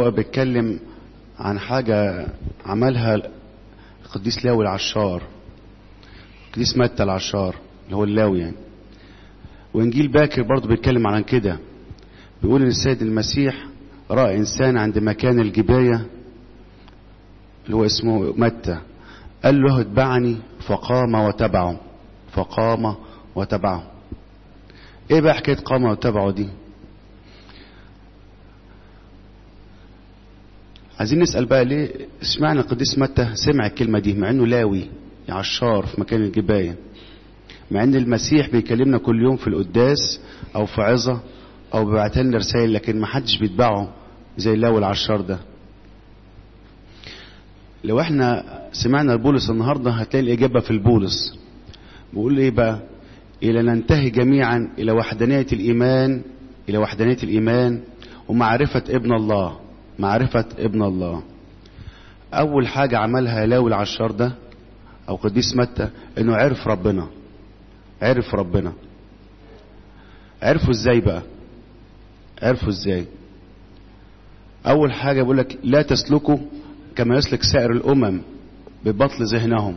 لوقا بيتكلم عن حاجة عملها القديس لاوي العشار، القديس متى العشار اللي هو اللاوي يعني. وانجيل باكر برضو بيتكلم عن كده، بيقول ان السيد المسيح رأى انسان عند مكان الجباية اللي هو اسمه متى، قال له اتبعني فقام وتبعه. فقام وتبعه. ايه بقى حكاية قام وتبعه دي؟ عايزين نسأل بقى ليه اشمعنى القديس متى سمع الكلمة دي مع انه لاوي عشار في مكان الجباية، مع ان المسيح بيكلمنا كل يوم في القداس او في عظة او بيبعت لنا رسائل، لكن ما حدش بيتبعه زي لاوي العشار ده. لو احنا سمعنا البولس النهاردة هتلاقي الإجابة في البولس. بيقول ايه بقى؟ إلى ننتهي جميعا إلى وحدانية الإيمان، إلى وحدانية الإيمان ومعرفة ابن الله. معرفة ابن الله. أول حاجة عملها لاوي العشار ده أو قديس متى إنه عرف ربنا. عرف ربنا. عرفه إزاي بقى؟ عرفه إزاي؟ أول حاجة بيقول لك لا تسلكوا كما يسلك سائر الأمم ببطل ذهنهم،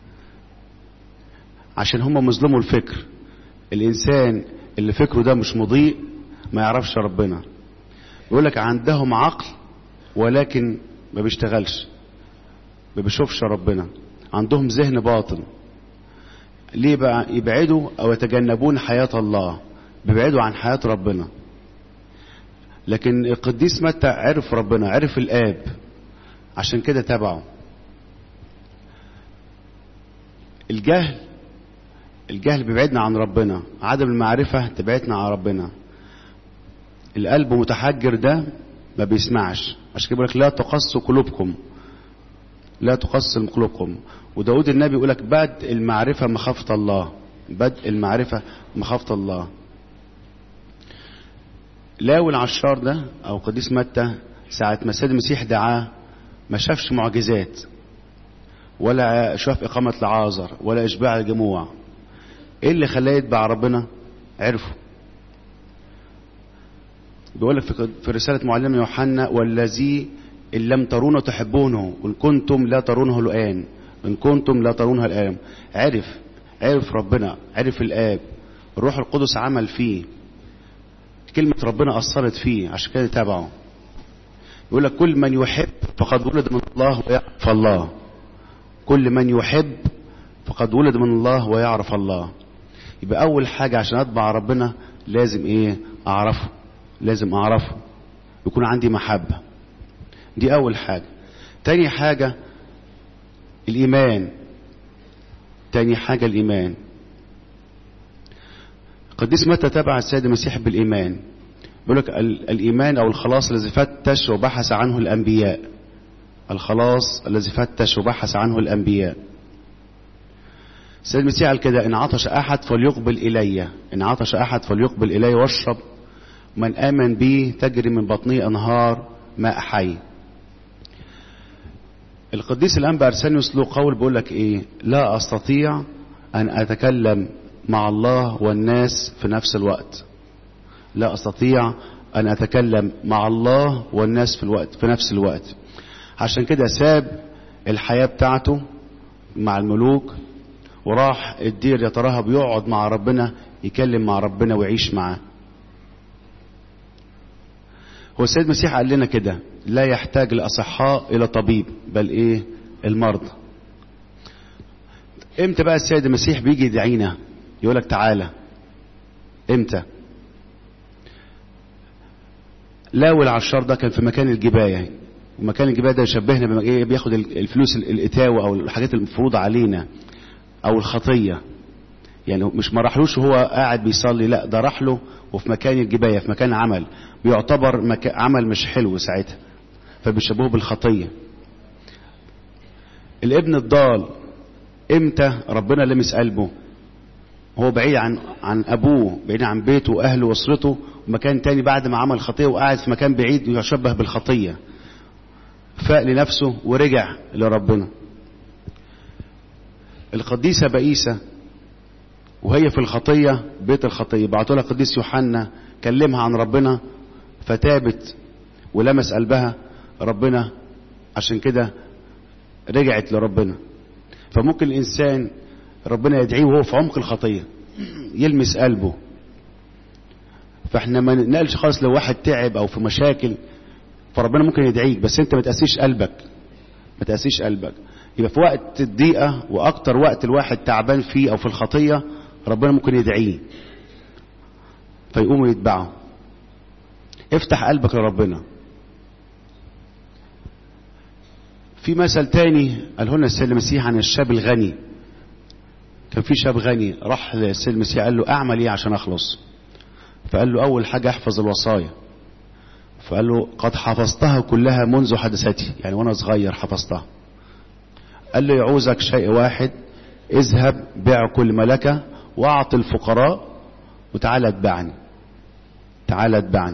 عشان هم مظلموا الفكر. الإنسان اللي فكره ده مش مضيء ما يعرفش ربنا. بيقول لك عندهم عقل ولكن ما بيشتغلش، ما بيشوفش ربنا، عندهم ذهن باطن. ليه بقى؟ يبعدوا أو يتجنبون حياة الله، بيبعدوا عن حياة ربنا. لكن القديس متى عرف ربنا، عرف الآب، عشان كده تبعه. الجهل بيبعدنا عن ربنا، عدم المعرفة تبعدنا عن ربنا. القلب متحجر ده ما بيسمعش، عشان كده بيقول لك لا تقسوا قلوبكم، لا تقسوا قلوبكم. وداود النبي يقول لك بدء المعرفة مخافة الله، بدء المعرفة مخافة الله. لاوي العشار ده او قديس متى ساعة ما السيد المسيح دعاه ما شافش معجزات، ولا شاف إقامة لعازر، ولا إشباع الجموع. إيه اللي خلاه يتبع ربنا؟ عرفه. بيقول لك في رسالة معلمنا يوحنا والذي إن لم ترونه تحبونه وإن كنتم لا ترونه الآن، إن كنتم لا ترونه الآن. عرف ربنا، عرف الآب، الروح القدس عمل فيه، كلمة ربنا أثرت فيه، عشان كده تابعه. يقول لك كل من يحب فقد ولد من الله ويعرف الله. كل من يحب فقد ولد من الله ويعرف الله. يبقى أول حاجة عشان أتبع ربنا لازم إيه؟ أعرفه. لازم أعرفه، يكون عندي محبة. دي أول حاجة. تاني حاجة الإيمان. تاني حاجة الإيمان. قديس متى تبع السيد المسيح بالإيمان. بيقول لك الإيمان أو الخلاص الذي فتش وبحث عنه الأنبياء. الخلاص الذي فتش وبحث عنه الأنبياء. السيد المسيح قال كده إن عطش أحد فليقبل إلي، إن عطش أحد فليقبل إلي واشرب، من آمن بي تجري من بطنه أنهار ماء حي. القديس الأنبا أرسانيوس له قول بيقول لك إيه؟ لا أستطيع أن أتكلم مع الله والناس في نفس الوقت. لا أستطيع أن أتكلم مع الله والناس في نفس الوقت. عشان كده ساب الحياة بتاعته مع الملوك وراح الدير يترهب يقعد مع ربنا، يكلم مع ربنا ويعيش معاه. هو السيد المسيح قال لنا كده لا يحتاج الأصحاء إلى طبيب بل إيه؟ المرضى. امتى بقى السيد المسيح بيجي يدعينا يقولك تعالى؟ امتى؟ لاوي العشار ده كان في مكان الجباية، ومكان الجباية ده يشبهنا بما ايه؟ بياخد الفلوس الاتاوة او الحاجات المفروضة علينا او الخطية. يعني مش ما راحلوش وهو قاعد بيصلي، لا ده راح له وفي مكان الجباية، في مكان عمل بيعتبر عمل مش حلو ساعتها، فبيشبهه بالخطية. الابن الضال امتى ربنا لمس قلبه؟ هو بعيد عن ابوه، بعيد عن بيته واهله واسرته، ومكان تاني بعد ما عمل خطية وقاعد في مكان بعيد يشبه بالخطية، فاق لنفسه ورجع لربنا. القديسة بائسة وهي في الخطية، بيت الخطية، بعتوا لها القديس يوحنا كلمها عن ربنا فتابت ولمس قلبها، ربنا عشان كده رجعت لربنا. فممكن الإنسان ربنا يدعيه وهو في عمق الخطية يلمس قلبه. فاحنا ما نقلش خالص لو واحد تعب او في مشاكل فربنا ممكن يدعيك، بس انت ما تقاسيش قلبك، ما تقاسيش قلبك. يبقى في وقت الضيقة واكتر وقت الواحد تعبان فيه او في الخطية ربنا ممكن يدعيه فيقوم يتبعه. افتح قلبك لربنا. في مثل تاني قاله لنا السيد المسيح عن الشاب الغني. كان في شاب غني راح للسيد المسيح قال له اعمل ايه عشان اخلص؟ فقال له اول حاجة احفظ الوصايا. فقال له قد حفظتها كلها منذ حدثتي، يعني وانا صغير حفظتها. قال له يعوزك شيء واحد، اذهب بيع كل ما لك واعط الفقراء وتعالى اتبعني. تعالى اتبعني.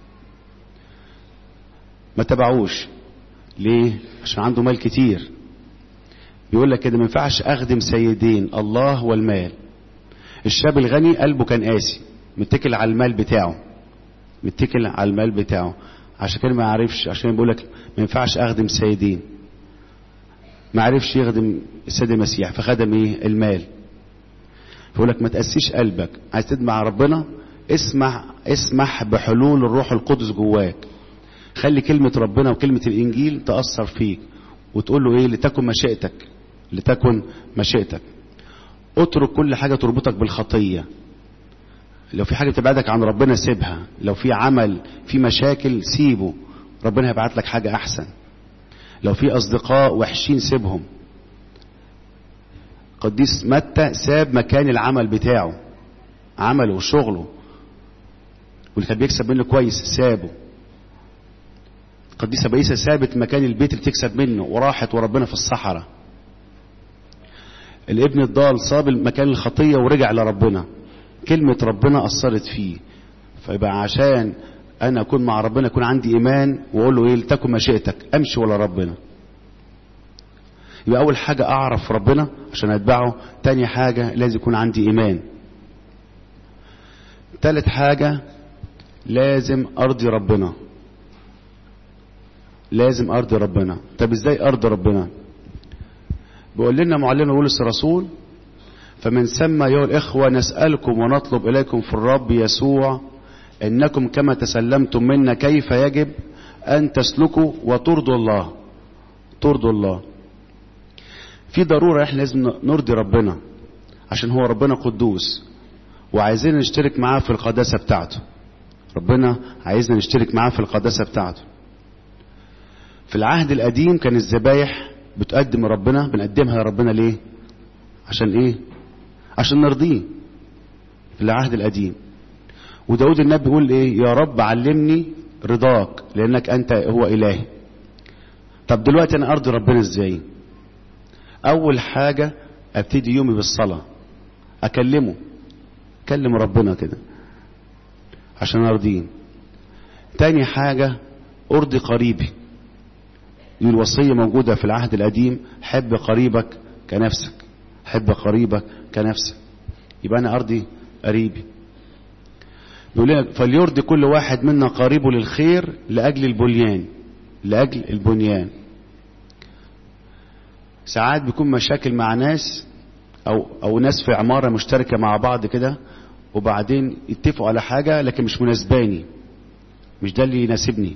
ما تبعوش. ليه؟ عشان عنده مال كتير. بيقول لك كده ما ينفعش اخدم سيدين، الله والمال. الشاب الغني قلبه كان قاسي، متكل على المال بتاعه، متكل على المال بتاعه، عشان كده ما عرفش. عشان بيقول لك ما ينفعش اخدم سيدين، ما عرفش يخدم السيد المسيح فخدم ايه؟ المال. فيقول لك ما تقسيش قلبك. عايز تدمع ربنا اسمح بحلول الروح القدس جواك. خلي كلمة ربنا وكلمة الانجيل تأثر فيك وتقول له ايه؟ لتكن مشيئتك، لتكن مشيئتك. اترك كل حاجة تربطك بالخطية. لو في حاجة بتبعدك عن ربنا سيبها. لو في عمل في مشاكل سيبه، ربنا هيبعت لك حاجة احسن. لو في اصدقاء وحشين سيبهم. قديس متى ساب مكان العمل بتاعه، عمله وشغله واللي كان بيكسب منه كويس سابه. قديسة بائسة سابت مكان البيت اللي بتكسب منه وراحت وربنا في الصحراء. الابن الضال صاب مكان الخطية ورجع لربنا. كلمة ربنا أثرت فيه. فيبقى عشان أنا أكون مع ربنا يكون عندي إيمان وأقول له إيه؟ لتكن مشيئتك، أمشي ولا ربنا. يبقى أول حاجة أعرف ربنا عشان أتبعه. تاني حاجة لازم يكون عندي إيمان. تالت حاجة لازم أرضي ربنا. لازم أرضي ربنا. طب إزاي أرضي ربنا؟ بيقول لنا معلمنا بولس الرسول فمن ثم أيها الإخوة نسألكم ونطلب إليكم في الرب يسوع إنكم كما تسلمتم منا كيف يجب أن تسلكوا وترضوا الله. ترضوا الله. في ضرورة إحنا لازم نرضي ربنا عشان هو ربنا قدوس وعايزين نشترك معاه في القداسة بتاعته. ربنا عايزنا نشترك معاه في القداسة بتاعته. في العهد القديم كان الذبايح بتقدم ربنا، بنقدمها لربنا ليه؟ عشان ايه؟ عشان نرضيه. في العهد القديم. وداود النبي بيقول ايه؟ يا رب علمني رضاك لانك انت هو الهي. طب دلوقتي انا ارضي ربنا ازاي؟ اول حاجة ابتدي يومي بالصلاة، اكلم ربنا كده عشان ارضيه. تاني حاجة ارضي قريبي. الوصية موجودة في العهد القديم، حب قريبك كنفسك، حب قريبك كنفسك. يبقى انا ارضي قريبي. بيقول لنا فليرضي كل واحد منا قريبه للخير لاجل البنيان. لاجل البنيان. ساعات بيكون مشاكل مع ناس او ناس في عمارة مشتركة مع بعض كده وبعدين يتفقوا على حاجة لكن مش مناسباني، مش ده اللي يناسبني.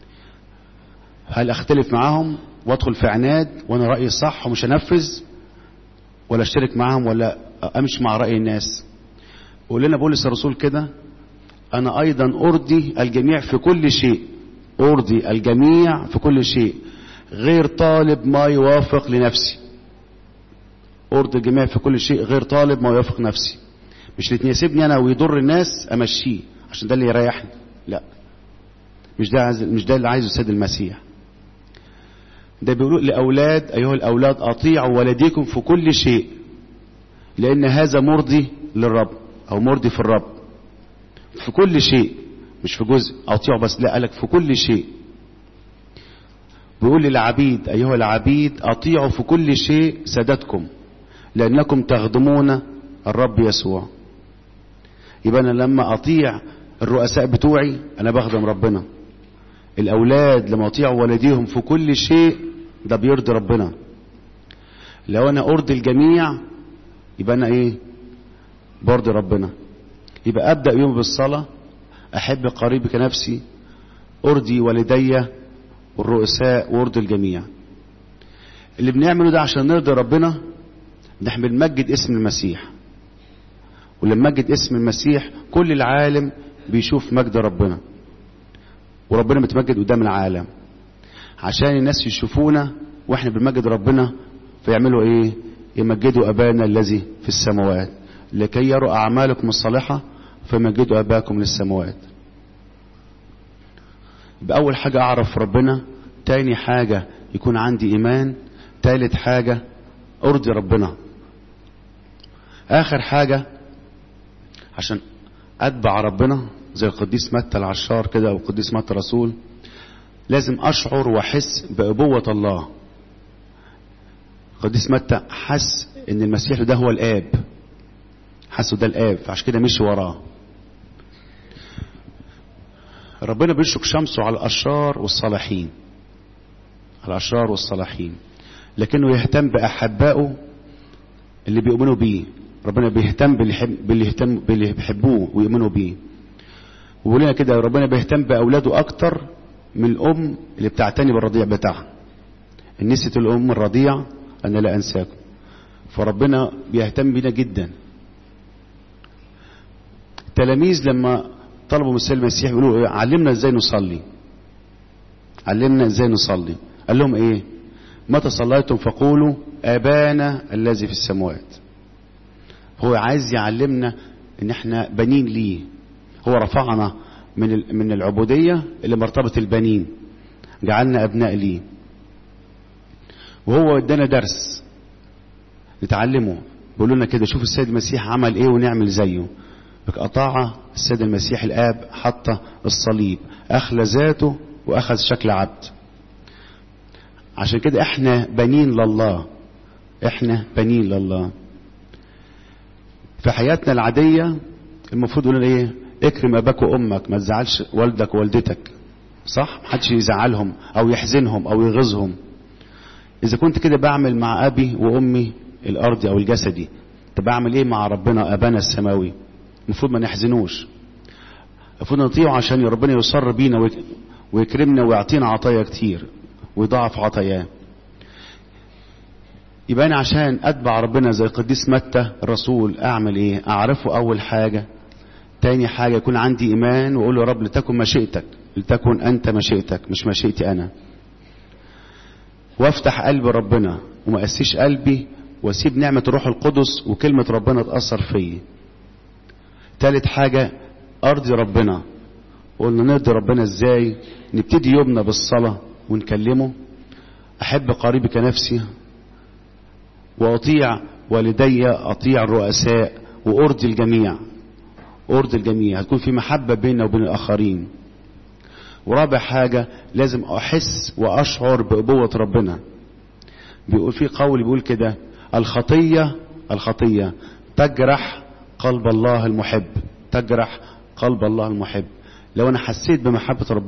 هل اختلف معاهم وادخل في عناد وانا رأيي صح ومش هنفذ، ولا اشترك معاهم ولا امشي مع رأي الناس؟ قول لنا بولس الرسول كده انا ايضا ارضي الجميع في كل شيء. ارضي الجميع في كل شيء غير طالب ما يوافق لنفسي. ارضي الجميع في كل شيء غير طالب ما يوافق نفسي. مش اللي يناسبني انا ويضر الناس امشيه عشان ده اللي يريحني، لا، مش ده اللي عايزه السيد المسيح. ده بيقول لأولاد أيها الأولاد أطيعوا والديكم في كل شيء لأن هذا مرضي للرب أو مرضي في الرب. في كل شيء، مش في جزء أطيعوا بس، لا، قالك في كل شيء. بيقول للعبيد أيها العبيد أطيعوا في كل شيء سادتكم لأنكم تخدمون الرب يسوع. يبقى أنا لما أطيع الرؤساء بتوعي أنا بخدم ربنا. الأولاد لما يطيعوا والديهم في كل شيء ده بيرضي ربنا. لو أنا أرضي الجميع يبقى أنا إيه؟ برضي ربنا. يبقى أبدأ يوم بالصلاة، أحب قريبي كنفسي، أرضي والدي والرؤساء وأرضي الجميع. اللي بنعمله ده عشان نرضي ربنا، نحن بنمجد اسم المسيح. ولما نمجد اسم المسيح كل العالم بيشوف مجد ربنا، وربنا متمجد قدام العالم عشان الناس يشوفونا واحنا بنمجد ربنا، فيعملوا ايه؟ يمجدوا ابانا الذي في السماوات لكي يروا اعمالكم الصالحة فيمجدوا اباكم للسماوات. يبقى اول حاجة اعرف ربنا، تاني حاجة يكون عندي ايمان، تالت حاجة ارضي ربنا، اخر حاجة عشان اتبع ربنا زي القديس متى العشار كده او القديس متى الرسول، لازم اشعر واحس بابوة الله. القديس متى حس ان المسيح ده هو الاب، حسه ده الاب، فعشان كده مشي وراه. ربنا بيشرق شمسه على الاشرار والصالحين، على الاشرار والصالحين، لكنه يهتم باحبائه اللي بيؤمنوا بيه. ربنا بيهتم باللي بيحبوه ويؤمنوا بيه. ويقول لنا كده ربنا بيهتم باولاده اكتر من الام اللي بتعتني بالرضيع بتاعها. ان نسيت الام الرضيع انا لا انساكم. فربنا بيهتم بينا جدا. التلاميذ لما طلبوا من السيد المسيح يقولوا علمنا ازاي نصلي، علمنا ازاي نصلي. قال لهم ايه؟ متى صليتم فقولوا ابانا الذي في السماوات. هو عايز يعلمنا ان احنا بنين ليه. هو رفعنا من العبودية اللي مرتبط البنين، جعلنا ابناء ليه. وهو ادانا درس نتعلمه. بيقول لنا كده شوف السيد المسيح عمل ايه ونعمل زيه. اطاع السيد المسيح الاب، حتى الصليب، اخلى ذاته واخذ شكل عبد. عشان كده احنا بنين لله، احنا بنين لله. في حياتنا العادية المفروض يقول لنا ايه؟ اكرم اباك وامك، ما تزعلش والدك ووالدتك، صح؟ محدش يزعلهم او يحزنهم او يغيظهم. اذا كنت كده بعمل مع ابي وامي الارضي او الجسدي، طب بعمل ايه مع ربنا ابانا السماوي؟ المفروض ما نحزنوش، المفروض نطيعه عشان ربنا يصر بينا ويكرمنا ويعطينا عطايا كتير ويضاعف عطاياه. يبقى انا عشان اتبع ربنا زي القديس متى الرسول اعمل ايه؟ اعرفه اول حاجة، تاني حاجة يكون عندي ايمان واقول له يا رب لتكن مشيئتك، لتكن انت مشيئتك مش مشيئتي انا. وافتح قلب ربنا وما اسيش قلبي واسيب نعمة الروح القدس وكلمة ربنا تأثر فيا. تالت حاجة ارضي ربنا. قلنا نرضي ربنا ازاي؟ نبتدي يومنا بالصلاة ونكلمه، احب قريبي كنفسي، واطيع والدي، اطيع الرؤساء، وارضي الجميع، ارضي الجميع. هتكون في محبة بيننا وبين الاخرين. ورابع حاجة لازم احس واشعر بابوة ربنا. بيقول في قول بيقول كده الخطية تجرح قلب الله المحب، تجرح قلب الله المحب. لو انا حسيت بمحبة ربنا